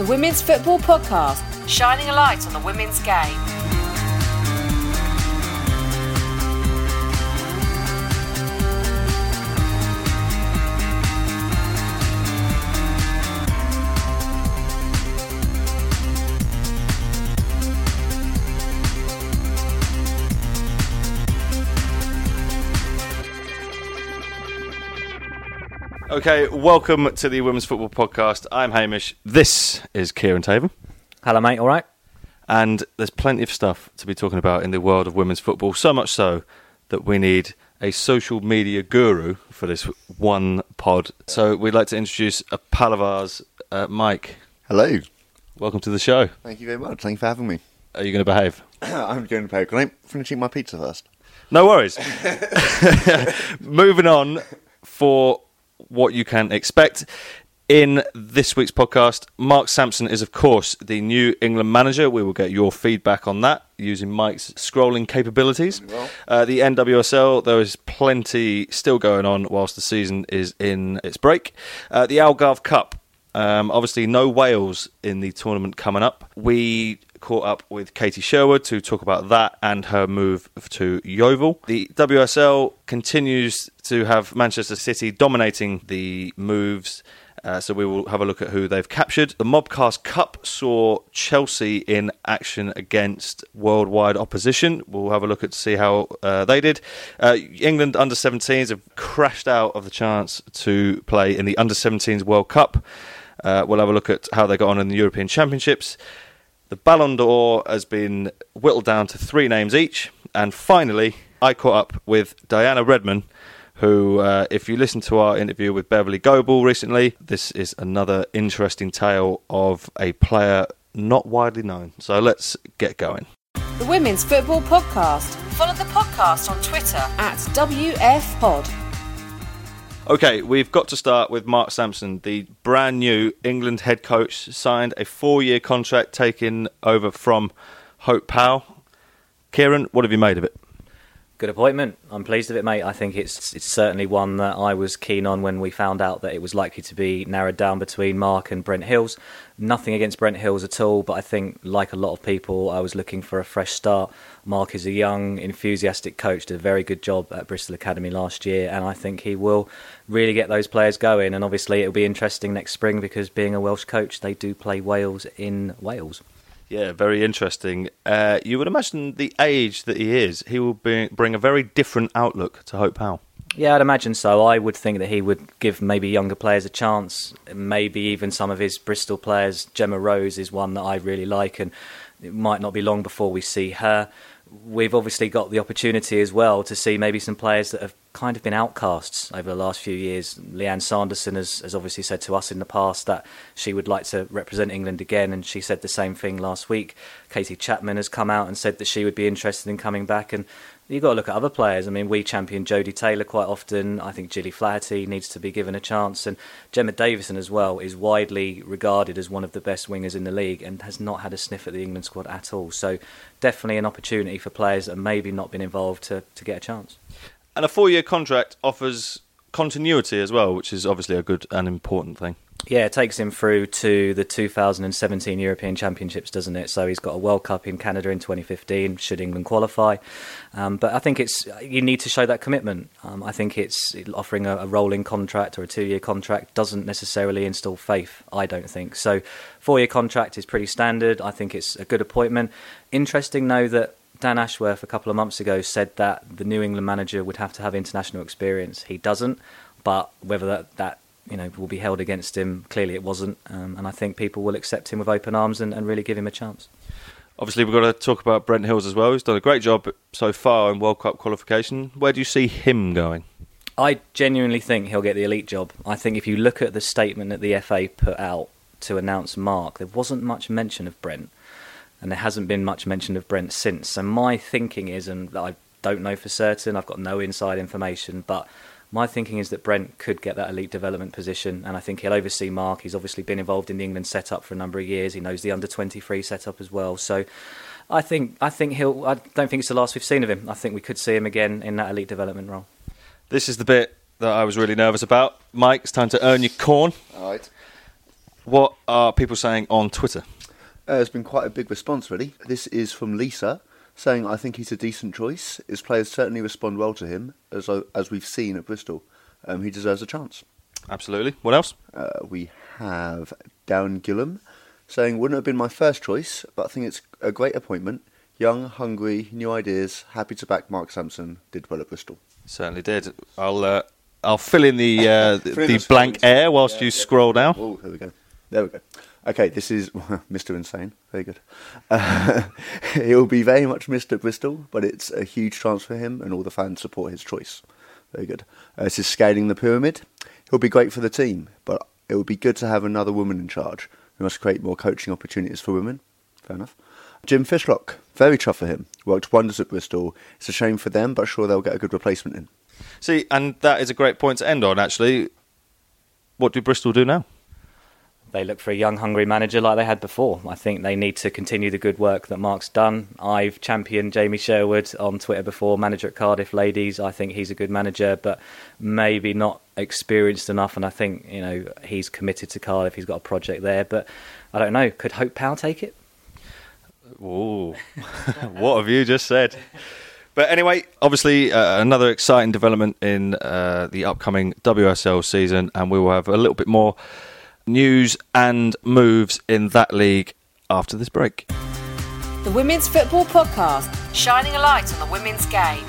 the Women's Football Podcast, shining a light on the women's game. Okay, welcome to the Women's Football Podcast. I'm Hamish. This is Kieran Taven. Hello, mate. All right? And there's plenty of stuff to be talking about in the world of women's football, so much so that we need a social media guru for this one pod. So we'd like to introduce a pal of ours, Mike. Hello. Welcome to the show. Thank you very much. Thank you for having me. Are you going to behave? I'm going to behave. Can I finish eating my pizza first? No worries. Moving on for what you can expect. In this week's podcast, Mark Sampson is, of course, the new England manager. We will get your feedback on that using Mike's scrolling capabilities. Well. The NWSL, there is plenty still going on whilst the season is in its break. The Algarve Cup, obviously no Wales in the tournament coming up. We caught up with Katie Sherwood to talk about that and her move to Yeovil. The WSL continues to have Manchester City dominating the moves, so we will have a look at who they've captured. The Mobcast Cup saw Chelsea in action against worldwide opposition. We'll have a look at to see how they did. England under-17s have crashed out of the chance to play in the under-17s World Cup. We'll have a look at how they got on in the European Championships. The Ballon d'Or has been whittled down to 3 names each. And finally, I caught up with Diana Redman, who, if you listen to our interview with Beverly Goebel recently, this is another interesting tale of a player not widely known. So let's get going. The Women's Football Podcast. Follow the podcast on Twitter at WFPod. Okay, we've got to start with Mark Sampson, the brand new England head coach, signed a 4-year contract taken over from Hope Powell. Kieran, what have you made of it? Good appointment. I'm pleased with it, mate. I think it's certainly one that I was keen on when we found out that it was likely to be narrowed down between Mark and Brent Hills. Nothing against Brent Hills at all, but I think, like a lot of people, I was looking for a fresh start. Mark is a young, enthusiastic coach, did a very good job at Bristol Academy last year, and I think he will really get those players going. And obviously it'll be interesting next spring because, being a Welsh coach, they do play Wales in Wales. Yeah, very interesting. You would imagine the age that he is, he will bring a very different outlook to Hope Powell. Yeah, I'd imagine so. I would think that he would give maybe younger players a chance, maybe even some of his Bristol players. Gemma Rose is one that I really like, and it might not be long before we see her. We've obviously got the opportunity as well to see maybe some players that have kind of been outcasts over the last few years. Leanne Sanderson has obviously said to us in the past that she would like to represent England again, and she said the same thing last week. Katie Chapman has come out and said that she would be interested in coming back, and you've got to look at other players. I mean, we champion Jodie Taylor quite often. I think Gilly Flaherty needs to be given a chance, and Gemma Davison as well is widely regarded as one of the best wingers in the league and has not had a sniff at the England squad at all. So definitely an opportunity for players that have maybe not been involved to get a chance. And a 4-year contract offers continuity as well, which is obviously a good and important thing. Yeah, it takes him through to the 2017 European Championships, doesn't it? So he's got a World Cup in Canada in 2015, should England qualify. But I think you need to show that commitment. I think it's offering a rolling contract or a 2-year contract doesn't necessarily instill faith, I don't think. So 4-year contract is pretty standard. I think it's a good appointment. Interesting, though, that Dan Ashworth a couple of months ago said that the New England manager would have to have international experience. He doesn't, but whether that will be held against him, clearly it wasn't. And I think people will accept him with open arms and really give him a chance. Obviously, we've got to talk about Brent Hills as well. He's done a great job so far in World Cup qualification. Where do you see him going? I genuinely think he'll get the elite job. I think if you look at the statement that the FA put out to announce Mark, there wasn't much mention of Brent. And there hasn't been much mention of Brent since. So my thinking is, and I don't know for certain, I've got no inside information, but my thinking is that Brent could get that elite development position, and I think he'll oversee Mark. He's obviously been involved in the England setup for a number of years. He knows the under-23 setup as well. So I think he'll. I don't think it's the last we've seen of him. I think we could see him again in that elite development role. This is the bit that I was really nervous about. Mike, it's time to earn your corn. All right. What are people saying on Twitter? There's been quite a big response, really. This is from Lisa, saying, I think he's a decent choice. His players certainly respond well to him, as we've seen at Bristol. He deserves a chance. Absolutely. What else? We have Down Gillam, saying, wouldn't have been my first choice, but I think it's a great appointment. Young, hungry, new ideas, happy to back Mark Sampson, did well at Bristol. Certainly did. I'll fill in the blank air whilst you scroll down. Oh, there we go. Okay, this is Mr. Insane. Very good. He'll be very much missed at Bristol, but it's a huge chance for him, and all the fans support his choice. Very good. This is Scaling the Pyramid. He'll be great for the team, but it would be good to have another woman in charge. We must create more coaching opportunities for women. Fair enough. Jim Fishlock. Very tough for him. Worked wonders at Bristol. It's a shame for them, but sure they'll get a good replacement in. See, and that is a great point to end on, actually. What do Bristol do now? They look for a young, hungry manager like they had before. I think they need to continue the good work that Mark's done. I've championed Jamie Sherwood on Twitter before, manager at Cardiff Ladies. I think he's a good manager, but maybe not experienced enough. And I think he's committed to Cardiff. He's got a project there. But I don't know. Could Hope Powell take it? Ooh, what have you just said? But anyway, obviously another exciting development in the upcoming WSL season, and we will have a little bit more news and moves in that league after this break. The Women's Football Podcast, shining a light on the women's game.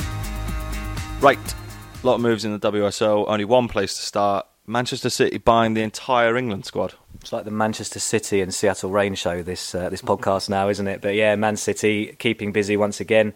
Right, a lot of moves in the WSL, only one place to start. Manchester City buying the entire England squad. It's like the Manchester City and Seattle Rain show, this podcast now, isn't it? But yeah, Man City keeping busy once again.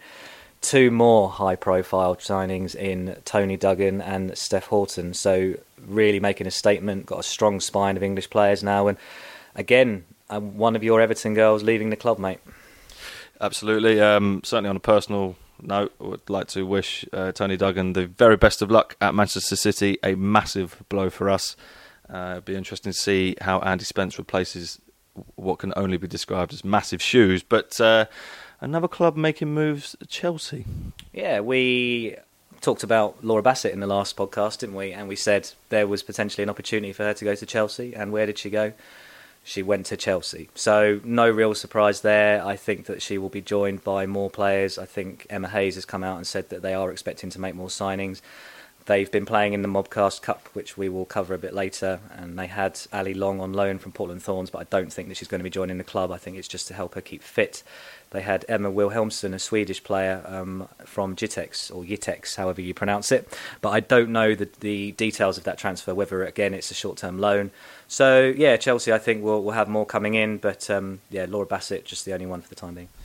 2 more high-profile signings in Tony Duggan and Steph Houghton. So really making a statement, got a strong spine of English players now. And again, one of your Everton girls leaving the club, mate. Absolutely. Certainly on a personal note, I would like to wish Tony Duggan the very best of luck at Manchester City. A massive blow for us. It'd be interesting to see how Andy Spence replaces what can only be described as massive shoes. But another club making moves, Chelsea. Yeah, we talked about Laura Bassett in the last podcast, didn't we? And we said there was potentially an opportunity for her to go to Chelsea. And where did she go? She went to Chelsea. So no real surprise there. I think that she will be joined by more players. I think Emma Hayes has come out and said that they are expecting to make more signings. They've been playing in the Mobcast Cup, which we will cover a bit later, and they had Ali Long on loan from Portland Thorns, but I don't think that she's going to be joining the club. I think it's just to help her keep fit. They had Emma Wilhelmsson, a Swedish player from Jitex, however you pronounce it, but I don't know the details of that transfer, whether, again, it's a short-term loan. So, yeah, Chelsea, I think, will have more coming in, but, Laura Bassett, just the only one for the time being.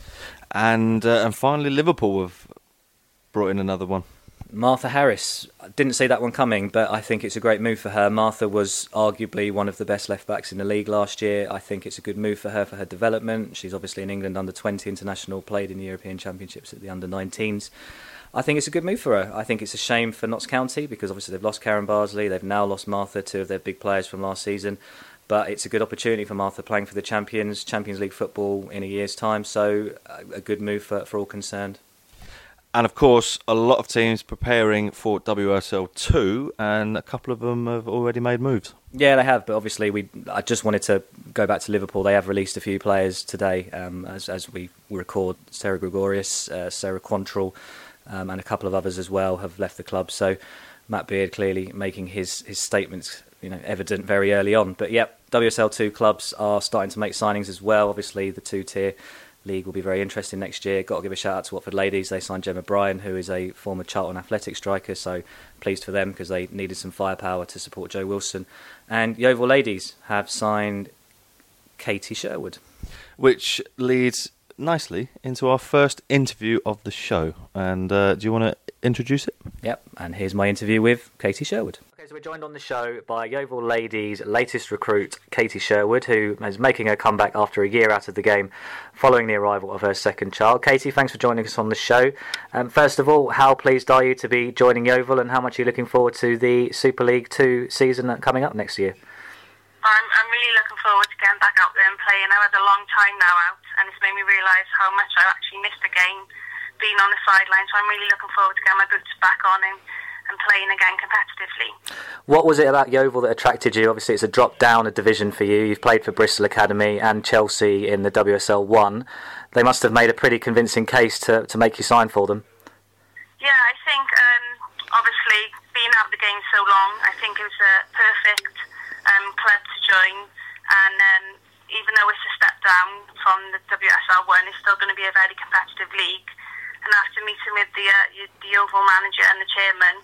And finally, Liverpool have brought in another one. Martha Harris. I didn't see that one coming, but I think it's a great move for her. Martha was arguably one of the best left-backs in the league last year. I think it's a good move for her development. She's obviously an England under-20 international, played in the European Championships at the under-19s. I think it's a good move for her. I think it's a shame for Notts County because obviously they've lost Karen Barsley. They've now lost Martha, 2 of their big players from last season. But it's a good opportunity for Martha playing for the Champions League football in a year's time. So a good move for all concerned. And of course, a lot of teams preparing for WSL 2, and a couple of them have already made moves. Yeah, they have, but obviously I just wanted to go back to Liverpool. They have released a few players today, as we record. Sarah Gregorius, Sarah Quantrill, and a couple of others as well have left the club. So Matt Beard clearly making his statements evident very early on. But yep, WSL 2 clubs are starting to make signings as well. Obviously, the 2-tier league will be very interesting next year. Got to give a shout out to Watford Ladies. They signed Gemma Bryan, who is a former Charlton Athletic striker, so pleased for them because they needed some firepower to support Jo Wilson. And Yeovil Ladies have signed Katie Sherwood, which leads nicely into our first interview of the show. And do you want to introduce it? Yep, and here's my interview with Katie Sherwood. Okay, so we're joined on the show by Yeovil Ladies' latest recruit, Katie Sherwood, who is making her comeback after a year out of the game following the arrival of her second child. Katie, thanks for joining us on the show. First of all, how pleased are you to be joining Yeovil, and how much are you looking forward to the Super League 2 season coming up next year? I'm really looking forward to getting back out there and playing. I had a long time now out, and it's made me realise how much I actually missed the game being on the sideline. So I'm really looking forward to getting my boots back on and and playing again competitively. What was it about Yeovil that attracted you? Obviously, it's a drop down a division for you. You've played for Bristol Academy and Chelsea in the WSL 1. They must have made a pretty convincing case to make you sign for them. Yeah, I think, obviously, being out of the game so long, I think it was a perfect club to join. And even though it's a step down from the WSL 1, it's still going to be a very competitive league. And after meeting with the Yeovil manager and the chairman,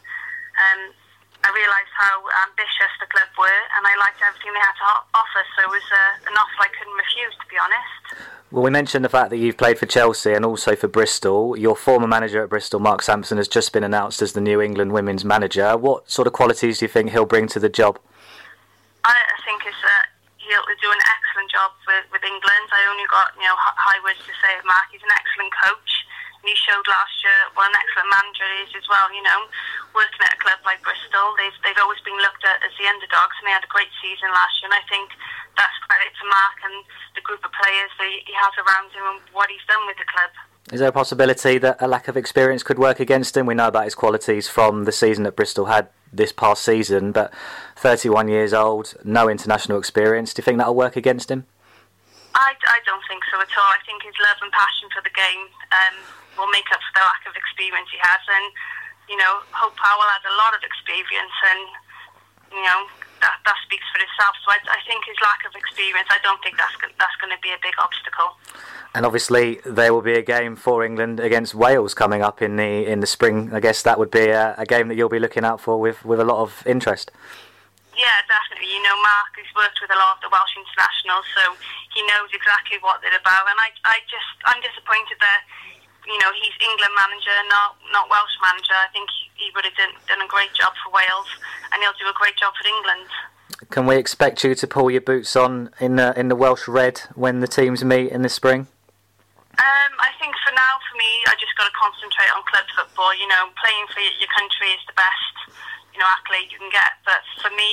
I realised how ambitious the club were, and I liked everything they had to offer. So it was an offer I couldn't refuse, to be honest. Well, we mentioned the fact that you've played for Chelsea and also for Bristol. Your former manager at Bristol, Mark Sampson, has just been announced as the New England women's manager. What sort of qualities do you think he'll bring to the job? I think he'll do an excellent job with England. I only got high words to say of Mark. He's an excellent coach. And he showed last year what an excellent manager he is as well. Working at a club like Bristol, they've always been looked at as the underdogs, and they had a great season last year. And I think that's credit to Mark and the group of players that he has around him and what he's done with the club. Is there a possibility that a lack of experience could work against him? We know about his qualities from the season that Bristol had this past season, but 31 years old, no international experience. Do you think that'll work against him? I don't think so at all. I think his love and passion for the game will make up for the lack of experience he has. And, Hope Powell has a lot of experience, and, that speaks for itself. So I think his lack of experience, I don't think that's going to be a big obstacle. And obviously there will be a game for England against Wales coming up in the spring. I guess that would be a game that you'll be looking out for with a lot of interest. Yeah, definitely. Mark has worked with a lot of the Welsh internationals, so he knows exactly what they're about. And I'm disappointed that he's England manager, not Welsh manager. I think he would have done a great job for Wales, and he'll do a great job for England. Can we expect you to pull your boots on in the Welsh Red when the teams meet in the spring? I think for now, for me, I just got to concentrate on club football. Playing for your country is the best, accolade you can get. But for me,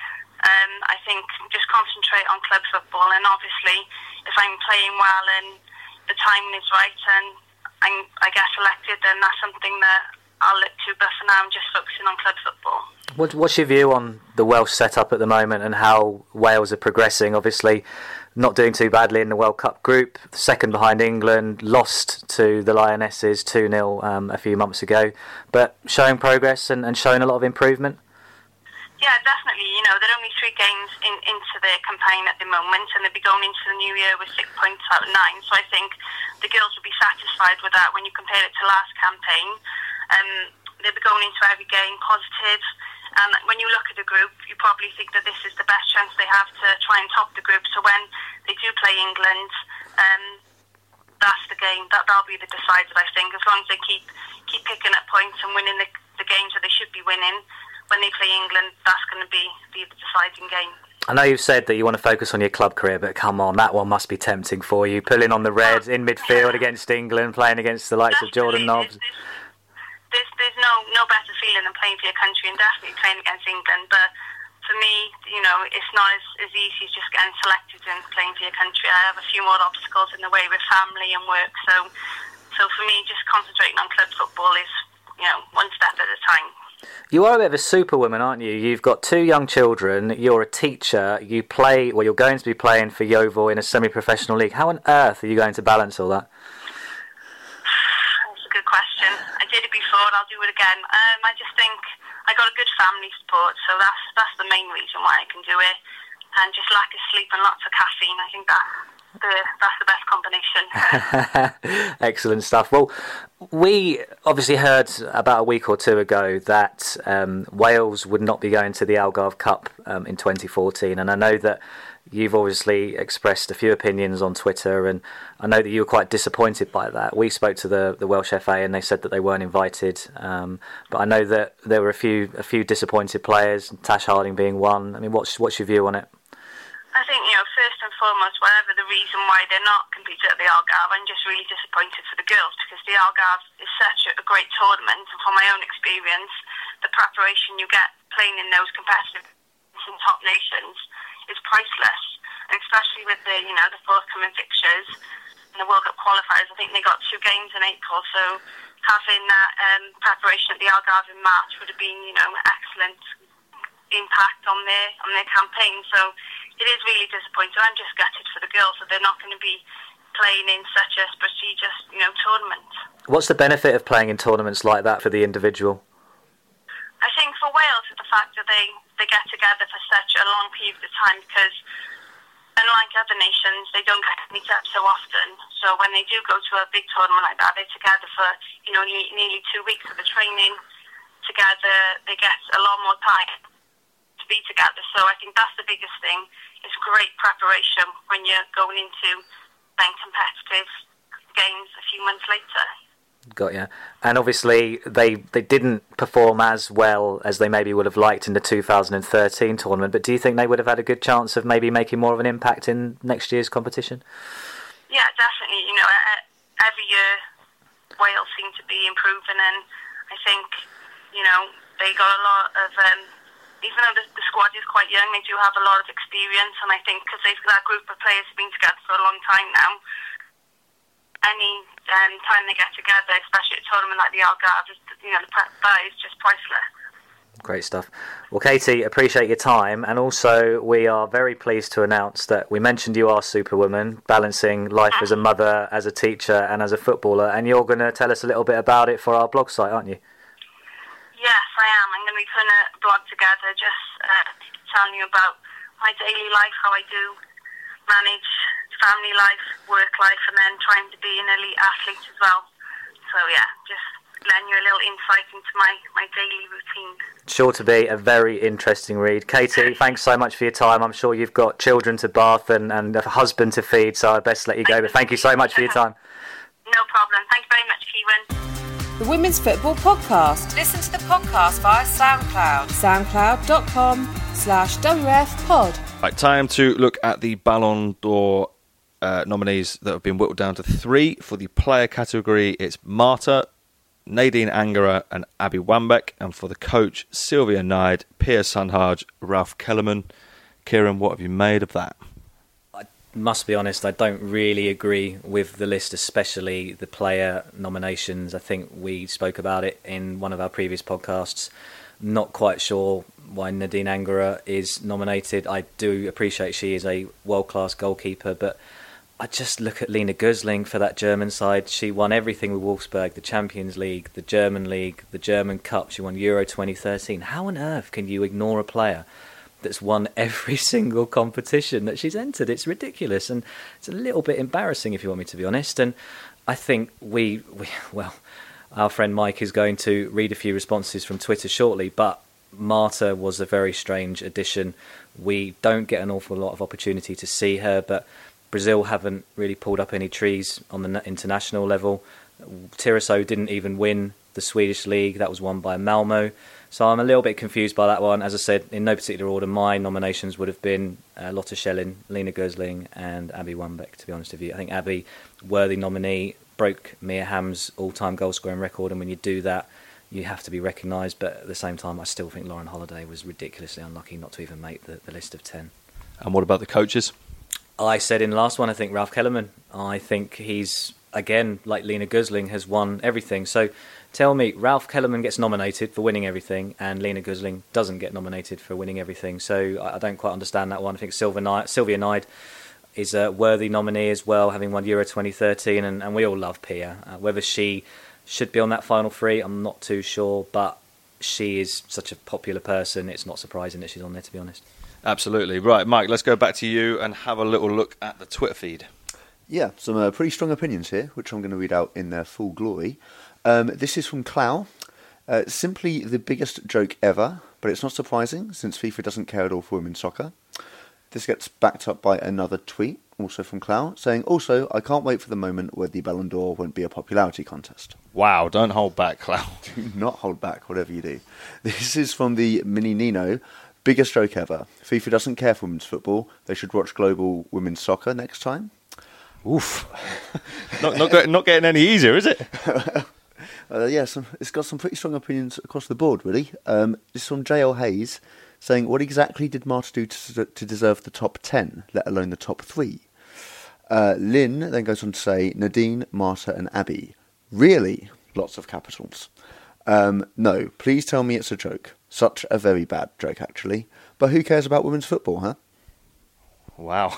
I think just concentrate on club football. And obviously, if I'm playing well and the timing is right and I get selected, then that's something that I'll look to. But for now, I'm just focusing on club football. What's your view on the Welsh setup at the moment and how Wales are progressing? Obviously, not doing too badly in the World Cup group, second behind England, lost to the Lionesses 2-0 a few months ago, but showing progress and showing a lot of improvement? Yeah, definitely. They're only 3 games into their campaign at the moment, and they'll be going into the new year with 6 points out of 9. So I think the girls will be satisfied with that when you compare it to last campaign. They'll be going into every game positive. And when you look at the group, you probably think that this is the best chance they have to try and top the group. So when they do play England, that's the game. That'll be the decider, I think. As long as they keep picking up points and winning the games that they should be winning, when they play England, that's going to be the deciding game. I know you've said that you want to focus on your club career, but come on, that one must be tempting for you. Pulling on the red in midfield against England, playing against the likes of Jordan Nobbs. There's no better feeling than playing for your country, and definitely playing against England. But for me, it's not as easy as just getting selected and playing for your country. I have a few more obstacles in the way with family and work. So for me, just concentrating on club football is, one step at a time. You are a bit of a superwoman, aren't you? You've got 2 young children, you're a teacher, you're going to be playing for Yeovil in a semi-professional league. How on earth are you going to balance all that? That's a good question. I did it before, I'll do it again. I just think I got a good family support, so that's the main reason why I can do it. And just lack of sleep and lots of caffeine, I think that's the best combination. Excellent stuff. Well, we obviously heard about a week or 2 ago that Wales would not be going to the Algarve Cup in 2014, and I know that you've obviously expressed a few opinions on Twitter, and I know that you were quite disappointed by that. We spoke to the Welsh FA and they said that they weren't invited, but I know that there were a few disappointed players, Tash Harding being one. I mean, what's your view on it? I think, first and foremost, whatever the reason why they're not competing at the Algarve, I'm just really disappointed for the girls, because the Algarve is such a great tournament, and from my own experience, the preparation you get playing in those competitive top nations is priceless, and especially with the forthcoming fixtures and the World Cup qualifiers. I think they got 2 games in April, so having that preparation at the Algarve in March would have been, excellent impact on their campaign. So it is really disappointing. I'm just gutted for the girls that they're not going to be playing in such a prestigious, tournament. What's the benefit of playing in tournaments like that for the individual? I think for Wales, it's the fact that they get together for such a long period of time, because unlike other nations, they don't get to meet up so often. So when they do go to a big tournament like that, they're together for nearly 2 weeks of the training together. They get a lot more time to be together. So I think that's the biggest thing. It's great preparation when you're going into then competitive games a few months later. Got you. And obviously they didn't perform as well as they maybe would have liked in the 2013 tournament, but do you think they would have had a good chance of maybe making more of an impact in next year's competition? Yeah, definitely. Every year Wales seem to be improving, and I think, they got a lot of, even though the squad is quite young, they do have a lot of experience, and I think because that group of players have been together for a long time now, any time they get together, especially at a tournament like the Algarve, that is just priceless. Great stuff. Well, Katie, appreciate your time, and also we are very pleased to announce that we mentioned you are Superwoman, balancing life as a mother, as a teacher and as a footballer, and you're going to tell us a little bit about it for our blog site, aren't you? Yes, I am. I'm going to be putting a blog together just telling you about my daily life, how I do manage family life, work life, and then trying to be an elite athlete as well. So yeah, just letting you a little insight into my daily routine. Sure to be a very interesting read. Katie, thanks so much for your time. I'm sure you've got children to bath and a husband to feed, so I'd best let you go. But thank you so much for your time. No problem. Thank you very much, Kieran. The Women's Football Podcast. Listen to the podcast via SoundCloud. SoundCloud.com/WFPod. Right, time to look at the Ballon d'Or nominees that have been whittled down to 3. For the player category, it's Marta, Nadine Angerer and Abby Wambach. And for the coach, Sylvia Naid, Pia Sundhage, Ralph Kellerman. Kieran, what have you made of that? I must be honest, I don't really agree with the list, especially the player nominations. I think we spoke about it in one of our previous podcasts. Not quite sure why Nadine Angerer is nominated. I do appreciate she is a world-class goalkeeper, but I just look at Lena Gößling for that German side. She won everything with Wolfsburg, the Champions League, the German League, the German Cup. She won Euro 2013. How on earth can you ignore a player that's won every single competition that she's entered? It's ridiculous, and it's a little bit embarrassing, if you want me to be honest. And I think our friend Mike is going to read a few responses from Twitter shortly, but Marta was a very strange addition. We don't get an awful lot of opportunity to see her, but Brazil haven't really pulled up any trees on the international level. Tirasso didn't even win the Swedish league. That was won by Malmo. So I'm a little bit confused by that one. As I said, in no particular order, my nominations would have been Lotta Schelling, Lena Gößling and Abby Wambach, to be honest with you. I think Abby, worthy nominee, broke Mia Hamm's all-time goal-scoring record, and when you do that, you have to be recognised. But at the same time, I still think Lauren Holiday was ridiculously unlucky not to even make the list of 10. And what about the coaches? I said in the last one, I think Ralph Kellerman. I think he's, again, like Lena Gößling, has won everything. So tell me, Ralph Kellerman gets nominated for winning everything and Lena Gößling doesn't get nominated for winning everything. So I don't quite understand that one. I think Sylvia Naid is a worthy nominee as well, having won Euro 2013, and we all love Pia. Whether she should be on that final 3, I'm not too sure, but she is such a popular person, it's not surprising that she's on there, to be honest. Absolutely. Right, Mike, let's go back to you and have a little look at the Twitter feed. Yeah, some pretty strong opinions here, which I'm going to read out in their full glory. This is from Clow. Simply the biggest joke ever, but it's not surprising since FIFA doesn't care at all for women's soccer. This gets backed up by another tweet, also from Clow, saying, also, I can't wait for the moment where the Ballon d'Or won't be a popularity contest. Wow, don't hold back, Clow. Do not hold back, whatever you do. This is from the Mini Nino. Biggest joke ever. FIFA doesn't care for women's football. They should watch global women's soccer next time. Oof. not getting any easier, is it? It's got some pretty strong opinions across the board, really. This is from J.L. Hayes, saying, what exactly did Marta do to deserve the top 10, let alone the top 3? Lynn then goes on to say, Nadine, Marta and Abby. Really? Lots of capitals. No, please tell me it's a joke. Such a very bad joke, actually. But who cares about women's football, huh? Wow.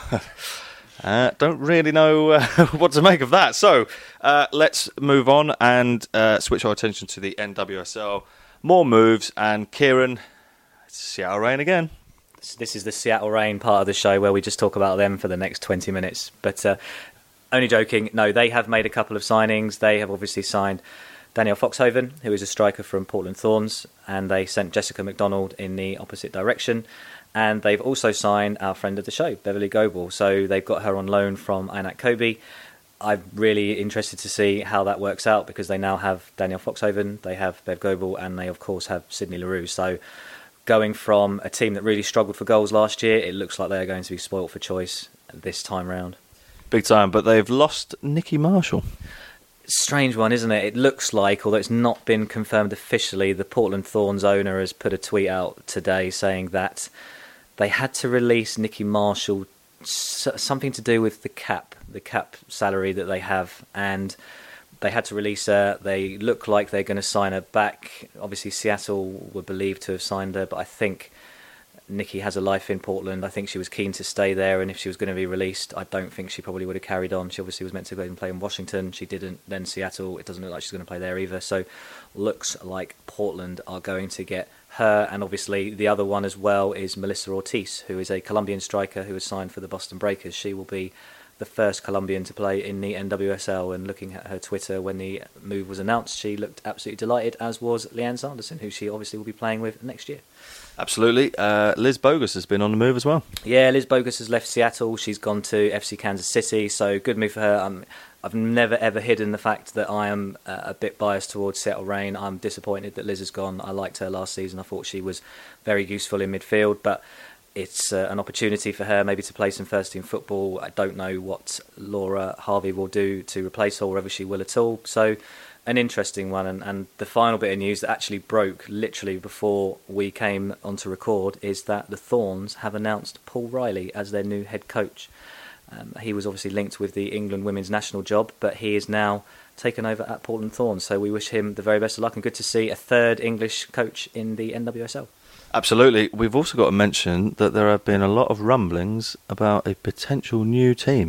Don't really know what to make of that. So let's move on and switch our attention to the NWSL. More moves, and Kieran, it's Seattle Reign again. This is the Seattle Reign part of the show where we just talk about them for the next 20 minutes. But only joking. No, they have made a couple of signings. They have obviously signed Danielle Foxhoven, who is a striker from Portland Thorns, and they sent Jessica McDonald in the opposite direction. And they've also signed our friend of the show, Beverly Goebel. So they've got her on loan from Inak Kobe. I'm really interested to see how that works out, because they now have Danielle Foxhoven, they have Bev Goebel, and they of course have Sydney Leroux. So going from a team that really struggled for goals last year, it looks like they're going to be spoilt for choice this time round. Big time, but they've lost Nikki Marshall. Strange one, isn't it? It looks like, although it's not been confirmed officially, the Portland Thorns owner has put a tweet out today saying that they had to release Nikki Marshall, something to do with the cap salary that they have, and they had to release her. They look like they're going to sign her back. Obviously, Seattle were believed to have signed her, but I think Nikki has a life in Portland. I think she was keen to stay there, and if she was going to be released, I don't think she probably would have carried on. She obviously was meant to go and play in Washington. She didn't. Then Seattle, it doesn't look like she's going to play there either. So looks like Portland are going to get her, and obviously the other one as well is Melissa Ortiz, who is a Colombian striker who has signed for the Boston Breakers. She will be the first Colombian to play in the NWSL, and looking at her Twitter when the move was announced, she looked absolutely delighted, as was Leanne Sanderson, who she obviously will be playing with next year. Absolutely. Liz Bogus has been on the move as well. Yeah, Liz Bogus has left Seattle. She's gone to FC Kansas City, so good move for her. I've never ever hidden the fact that I am a bit biased towards Seattle Reign. I'm disappointed that Liz has gone. I liked her last season. I thought she was very useful in midfield, but it's an opportunity for her maybe to play some first-team football. I don't know what Laura Harvey will do to replace her, or whether she will at all. So an interesting one. And the final bit of news that actually broke literally before we came on to record is that the Thorns have announced Paul Riley as their new head coach. He was obviously linked with the England women's national job, but he is now taken over at Portland Thorns. So we wish him the very best of luck, and good to see a third English coach in the NWSL. Absolutely. We've also got to mention that there have been a lot of rumblings about a potential new team.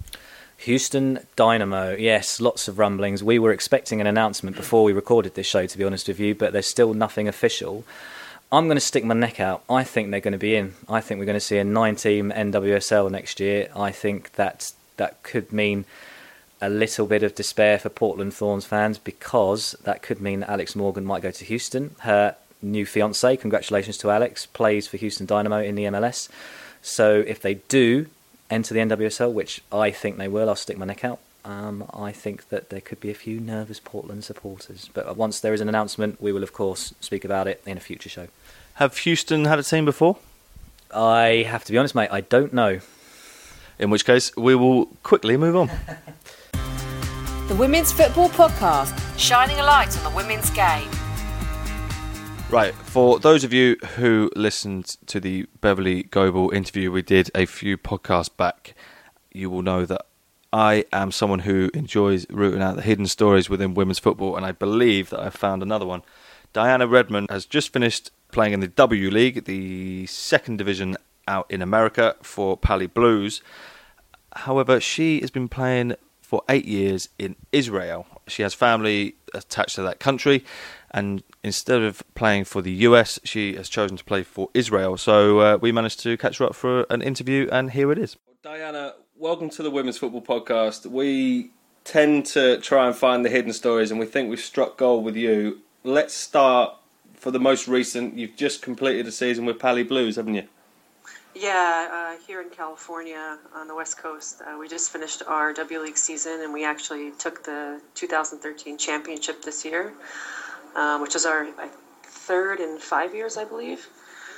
Houston Dynamo, yes, lots of rumblings. We were expecting an announcement before we recorded this show, to be honest with you, but there's still nothing official. I'm going to stick my neck out. I think they're going to be in. I think we're going to see a 9-team NWSL next year. I think that could mean a little bit of despair for Portland Thorns fans, because that could mean that Alex Morgan might go to Houston. Her new fiancé, congratulations to Alex, plays for Houston Dynamo in the MLS. So if they do enter the NWSL, which I think they will, I'll stick my neck out. I think that there could be a few nervous Portland supporters. But once there is an announcement, we will, of course, speak about it in a future show. Have Houston had a team before? I have to be honest, mate, I don't know. In which case, we will quickly move on. The Women's Football Podcast, shining a light on the women's game. Right, for those of you who listened to the Beverly Goebel interview we did a few podcasts back, you will know that I am someone who enjoys rooting out the hidden stories within women's football, and I believe that I've found another one. Diana Redmond has just finished playing in the W League, the second division out in America for Pali Blues. However, she has been playing for 8 years in Israel. She has family attached to that country, and instead of playing for the US, she has chosen to play for Israel. So we managed to catch her up for an interview, and here it is. Diana, welcome to the Women's Football Podcast. We tend to try and find the hidden stories, and we think we've struck gold with you. Let's start for the most recent. You've just completed a season with Pali Blues, haven't you? Yeah, here in California on the West Coast, we just finished our W League season, and we actually took the 2013 championship this year, which is our third in 5 years, I believe.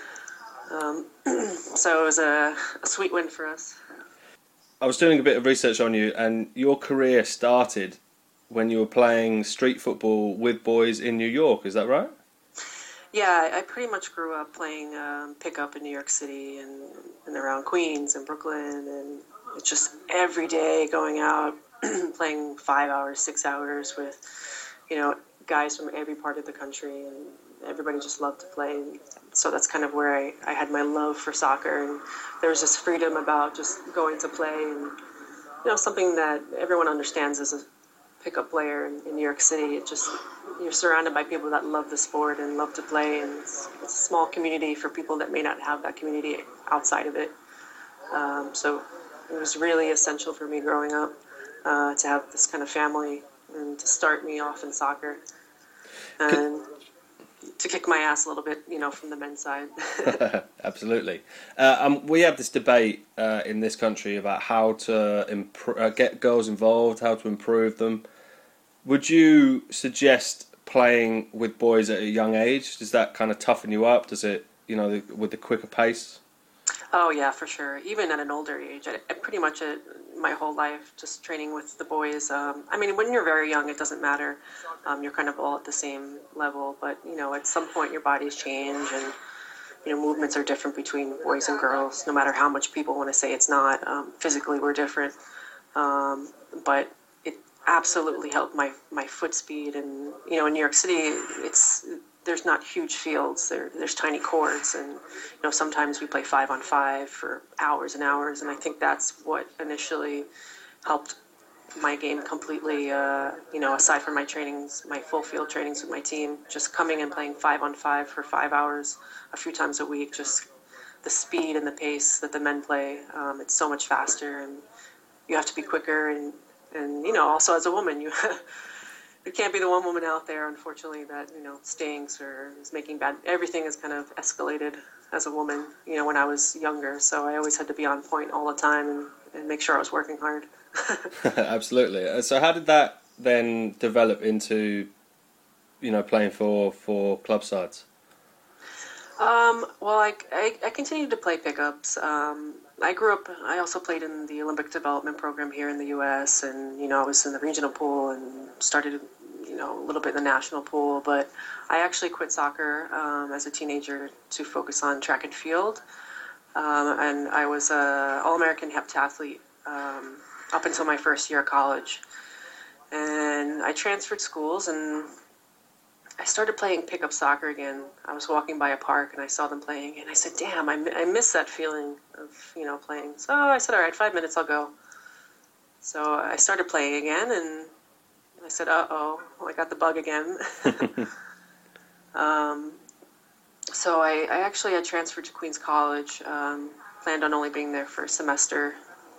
So it was a sweet win for us. I was doing a bit of research on you, and your career started when you were playing street football with boys in New York, is that right? Yeah, I pretty much grew up playing pickup in New York City and around Queens and Brooklyn, and it's just every day going out, playing 5 hours, 6 hours with, guys from every part of the country, and everybody just loved to play. And so that's kind of where I had my love for soccer, and there was just freedom about just going to play, and something that everyone understands as a pickup player in New York City. You're surrounded by people that love the sport and love to play, and it's a small community for people that may not have that community outside of it. So it was really essential for me growing up to have this kind of family and to start me off in soccer and to kick my ass a little bit, from the men's side. Absolutely. We have this debate in this country about how to get girls involved, how to improve them. Would you suggest playing with boys at a young age? Does that kind of toughen you up? Does it, with the quicker pace? Oh, yeah, for sure. Even at an older age, I pretty much my whole life just training with the boys. When you're very young, it doesn't matter. You're kind of all at the same level. But, at some point your bodies change and, movements are different between boys and girls, no matter how much people want to say it's not. Physically, we're different. But it absolutely helped my foot speed. And, in New York City, there's not huge fields. There's tiny courts, and sometimes we play 5-on-5 for hours and hours. And I think that's what initially helped my game completely. Aside from my trainings, my full field trainings with my team, just coming and playing 5-on-5 for 5 hours a few times a week. Just the speed and the pace that the men play. It's so much faster, and you have to be quicker. And also as a woman, you can't be the one woman out there, unfortunately, that, stinks or is making bad. Everything is kind of escalated as a woman, when I was younger. So I always had to be on point all the time and make sure I was working hard. Absolutely. So how did that then develop into, playing for club sides? Well, I continued to play pickups. I also played in the Olympic development program here in the U.S., and, I was in the regional pool and started, a little bit in the national pool. But I actually quit soccer as a teenager to focus on track and field. And I was an All-American heptathlete up until my first year of college. And I transferred schools, and I started playing pickup soccer again. I was walking by a park and I saw them playing, and I said, damn, I miss that feeling of, playing. So I said, all right, 5 minutes, I'll go. So I started playing again, and I said, I got the bug again. So I actually had transferred to Queens College, planned on only being there for a semester,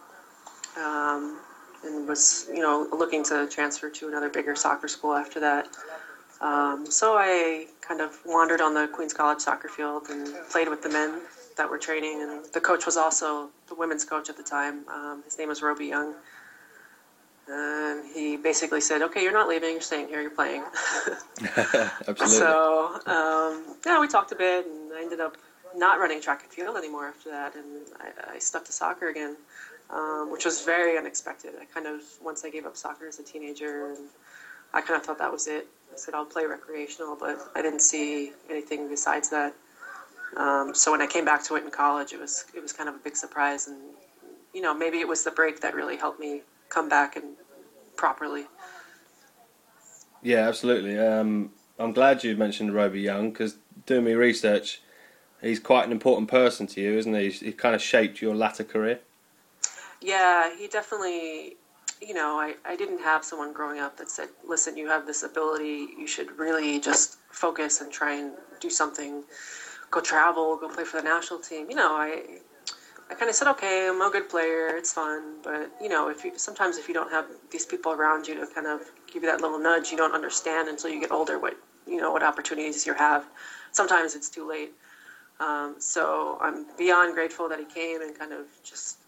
and was, looking to transfer to another bigger soccer school after that. So I kind of wandered on the Queens College soccer field and played with the men that were training, and the coach was also the women's coach at the time. His name was Roby Young, and he basically said, okay, you're not leaving, you're staying here, you're playing. Absolutely. So we talked a bit, and I ended up not running track and field anymore after that, and I stuck to soccer again, which was very unexpected. Once I gave up soccer as a teenager, and I kind of thought that was it. I said, I'll play recreational, but I didn't see anything besides that. So when I came back to it in college, it was kind of a big surprise. And, maybe it was the break that really helped me come back and properly. Yeah, absolutely. I'm glad you mentioned Roby Young, because doing my research, he's quite an important person to you, isn't he? He kind of shaped your latter career. Yeah, he definitely... I didn't have someone growing up that said, listen, you have this ability, you should really just focus and try and do something, go travel, go play for the national team. I kind of said, okay, I'm a good player, it's fun, but, sometimes if you don't have these people around you to kind of give you that little nudge, you don't understand until you get older what opportunities you have. Sometimes it's too late. So I'm beyond grateful that he came and kind of just,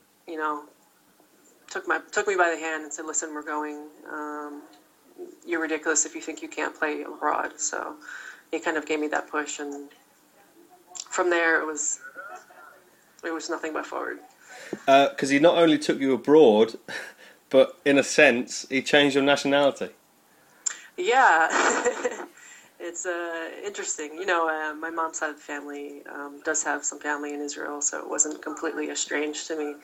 took me by the hand and said, listen, we're going. You're ridiculous if you think you can't play abroad. So he kind of gave me that push, and from there it was nothing but forward. Because he not only took you abroad, but in a sense, he changed your nationality. Yeah. It's interesting. My mom's side of the family does have some family in Israel, so it wasn't completely estranged to me.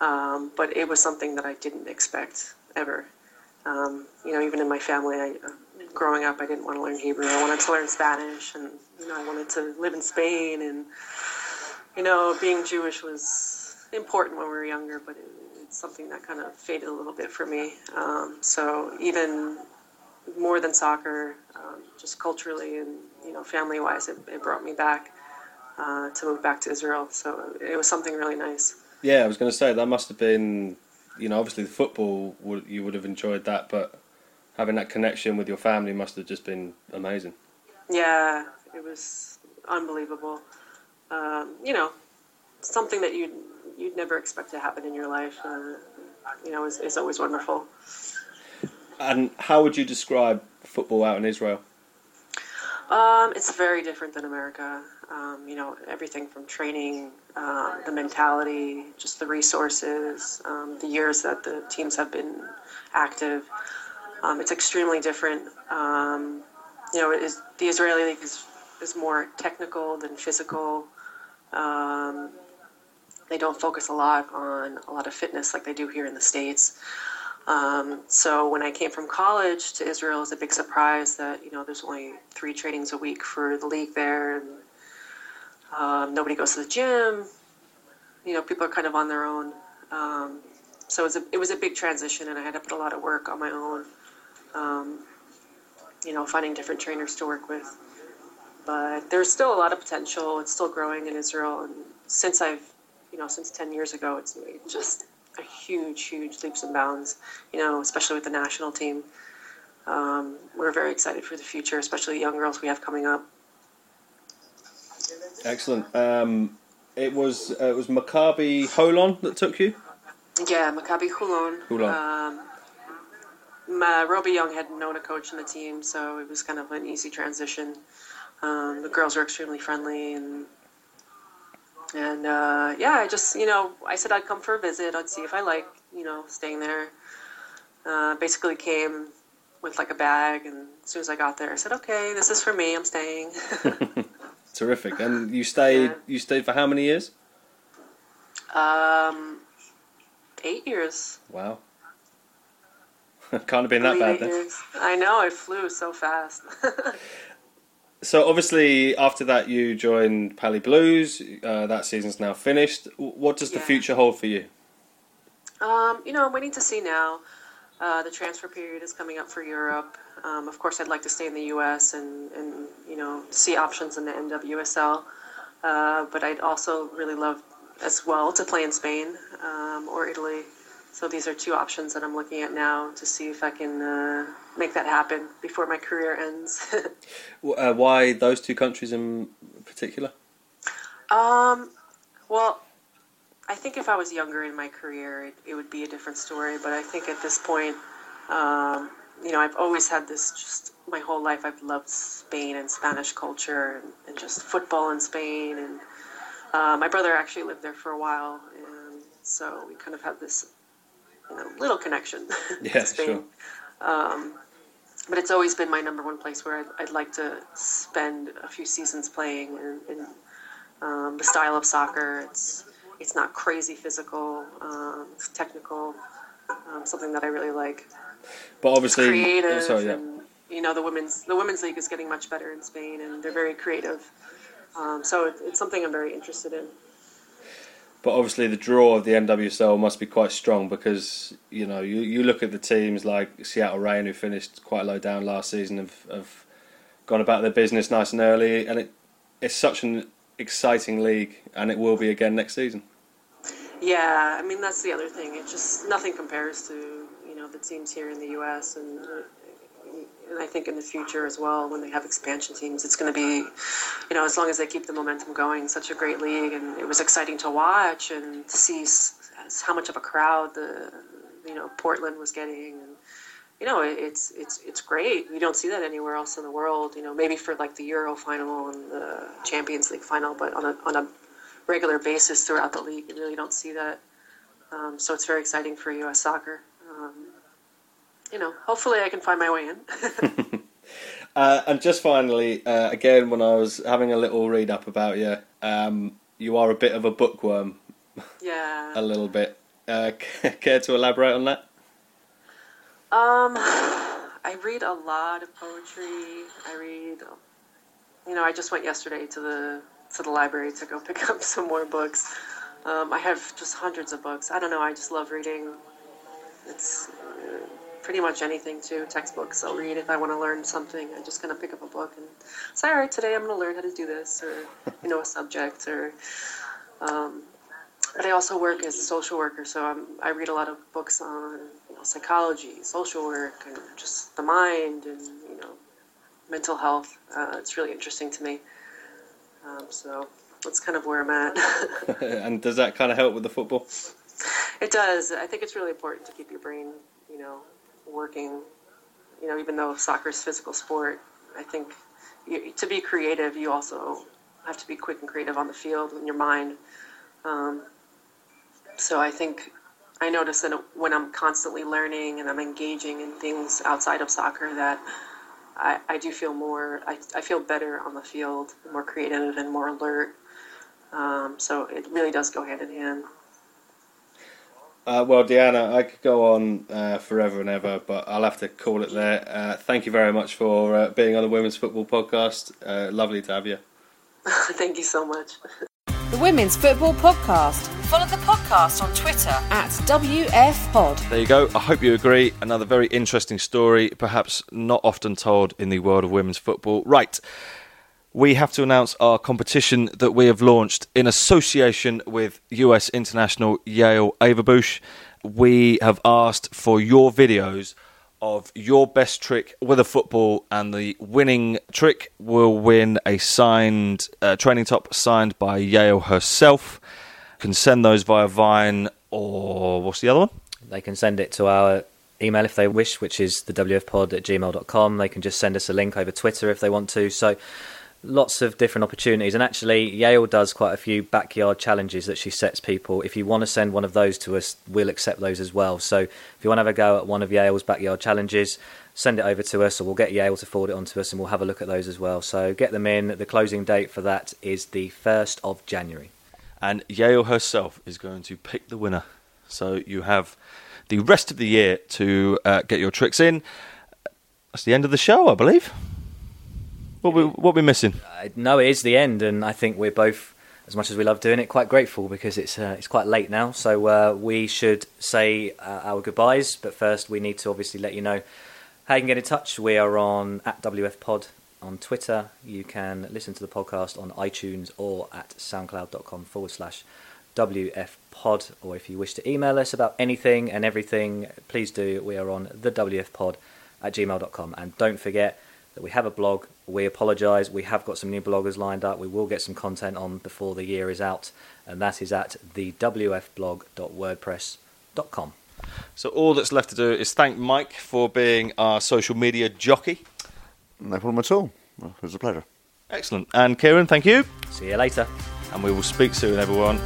But it was something that I didn't expect ever. Even in my family, growing up, I didn't want to learn Hebrew. I wanted to learn Spanish, and I wanted to live in Spain. And being Jewish was important when we were younger, but it's something that kind of faded a little bit for me. So even more than soccer, just culturally and family-wise, it brought me back to move back to Israel. So it was something really nice. Yeah, I was going to say that must have been, obviously the football you would have enjoyed that, but having that connection with your family must have just been amazing. Yeah, it was unbelievable. Something that you'd never expect to happen in your life. Is always wonderful. And how would you describe football out in Israel? It's very different than America. Everything from training, the mentality, just the resources, the years that the teams have been active. It's extremely different. The Israeli league is more technical than physical. They don't focus a lot on a lot of fitness like they do here in the States. So when I came from college to Israel, it was a big surprise that, there's only 3 trainings a week for the league there. And nobody goes to the gym. People are kind of on their own. So it was a big transition, and I had to put a lot of work on my own, finding different trainers to work with. But there's still a lot of potential. It's still growing in Israel. And since since 10 years ago, it's made just a huge leaps and bounds, especially with the national team. We're very excited for the future, especially young girls we have coming up. Excellent. It was Maccabi Holon that took you? Yeah, Maccabi Holon. Roby Young had known a coach in the team, so it was kind of an easy transition. The girls were extremely friendly, and I just, I said I'd come for a visit. I'd see if I like, staying there. Basically came with like a bag, and as soon as I got there, I said, okay, this is for me. I'm staying. Terrific. And you stayed. Yeah. You stayed for how many years? 8 years. Wow. Can't have been that bad then. Years. I know. I flew so fast. So obviously, after that, you joined Pali Blues. That season's now finished. What does the future hold for you? I'm waiting to see now. The transfer period is coming up for Europe. Of course, I'd like to stay in the U.S. and see options in the NWSL. But I'd also really love as well to play in Spain or Italy. So these are 2 options that I'm looking at now to see if I can make that happen before my career ends. Why those 2 countries in particular? Well, I think if I was younger in my career, it would be a different story. But I think at this point, I've always had this just my whole life. I've loved Spain and Spanish culture and just football in Spain. And my brother actually lived there for a while. And so we kind of had this little connection to Spain. Sure. But it's always been my number one place where I'd like to spend a few seasons playing. And the style of soccer, it's not crazy physical, it's technical, something that I really like. But obviously, it's creative, and the women's league is getting much better in Spain, and they're very creative. So it's something I'm very interested in. But obviously, the draw of the NWSL must be quite strong because you look at the teams like Seattle Reign, who finished quite low down last season, have gone about their business nice and early, and it's such an exciting league, and it will be again next season. Yeah, I mean that's the other thing. It just nothing compares to the teams here in the U.S. and I think in the future as well when they have expansion teams, it's going to be as long as they keep the momentum going, such a great league, and it was exciting to watch and to see how much of a crowd the Portland was getting, and it's great. You don't see that anywhere else in the world. Maybe for like the Euro final and the Champions League final, but on a regular basis throughout the league, you really don't see that. So it's very exciting for U.S. soccer. Hopefully I can find my way in. And just finally, again, when I was having a little read up about you, you are a bit of a bookworm. Yeah. A little bit. Care to elaborate on that? I I read a lot of poetry. I just went yesterday to the library to go pick up some more books. I have just hundreds of books. I don't know, I just love reading. It's pretty much anything too. Textbooks I'll read if I want to learn something. I'm just going to pick up a book and say, all right, today I'm going to learn how to do this, or, a subject, or... But I also work as a social worker, so I read a lot of books on psychology, social work, and just the mind, and mental health. It's really interesting to me. So that's kind of where I'm at. And does that kind of help with the football? It does. I think it's really important to keep your brain, working. Even though soccer is a physical sport, I think to be creative, you also have to be quick and creative on the field in your mind. So I think I notice that when I'm constantly learning and I'm engaging in things outside of soccer, that I do feel more, I feel better on the field, more creative and more alert. So it really does go hand in hand. Well, Deanna, I could go on forever and ever, but I'll have to call it there. Thank you very much for being on the Women's Football Podcast. Lovely to have you. Thank you so much. The Women's Football Podcast. Follow the podcast on Twitter at WFPod. There you go. I hope you agree. Another very interesting story, perhaps not often told in the world of women's football. Right. We have to announce our competition that we have launched in association with US international Yael Averbuch. We have asked for your videos of your best trick with a football, and the winning trick will win a signed training top signed by Yael herself. You can send those via Vine, or what's the other one? They can send it to our email if they wish, which is thewfpod@gmail.com. They can just send us a link over Twitter if they want to. So lots of different opportunities, and actually Yael does quite a few backyard challenges that she sets people. If you want to send one of those to us, we'll accept those as well. So if you want to have a go at one of Yael's backyard challenges, send it over to us, or we'll get Yael to forward it on to us, and we'll have a look at those as well. So get them in. The closing date for that is the 1st of January. And Yael herself is going to pick the winner. So you have the rest of the year to get your tricks in. That's the end of the show, I believe. What we missing? No, it is the end, and I think we're both, as much as we love doing it, quite grateful because it's quite late now. So we should say our goodbyes, but first we need to obviously let you know how you can get in touch. We are on @WFPod on Twitter. You can listen to the podcast on iTunes or at soundcloud.com/WFPod. Or if you wish to email us about anything and everything, please do. We are on thewfpod@gmail.com. And don't forget that we have a blog. We apologise. We have got some new bloggers lined up. We will get some content on before the year is out. And that is at thewfblog.wordpress.com. So all that's left to do is thank Mike for being our social media jockey. No problem at all. Well, it was a pleasure. Excellent. And Kieran, thank you. See you later. And we will speak soon, everyone.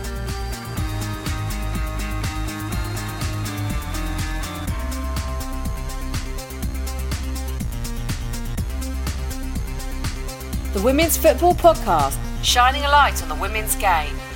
The Women's Football Podcast, shining a light on the women's game.